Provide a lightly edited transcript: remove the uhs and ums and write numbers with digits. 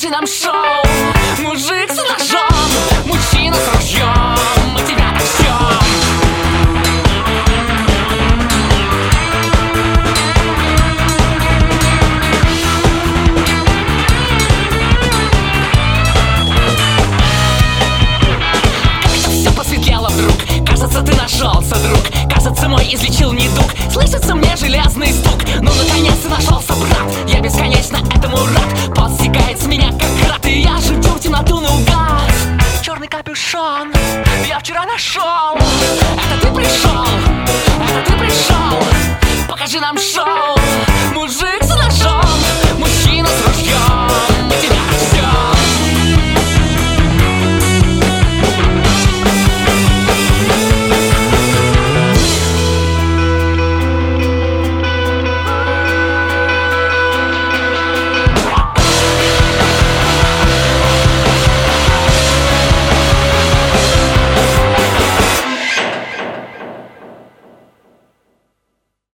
устраивающий нам шоу. Мужик с ножом, мужчина с ружьем, мы тебя так ждем. Как-то все посветлело вдруг, кажется, ты нашелся, друг. Кажется, мой излечил недуг. Слышится мне железный стук. Ну, наконец-то нашелся, брат. Я бесконечно этому рад. Пот стекает с меня, как град. И я живу в темноту наугад. Черный капюшон я вчера нашел.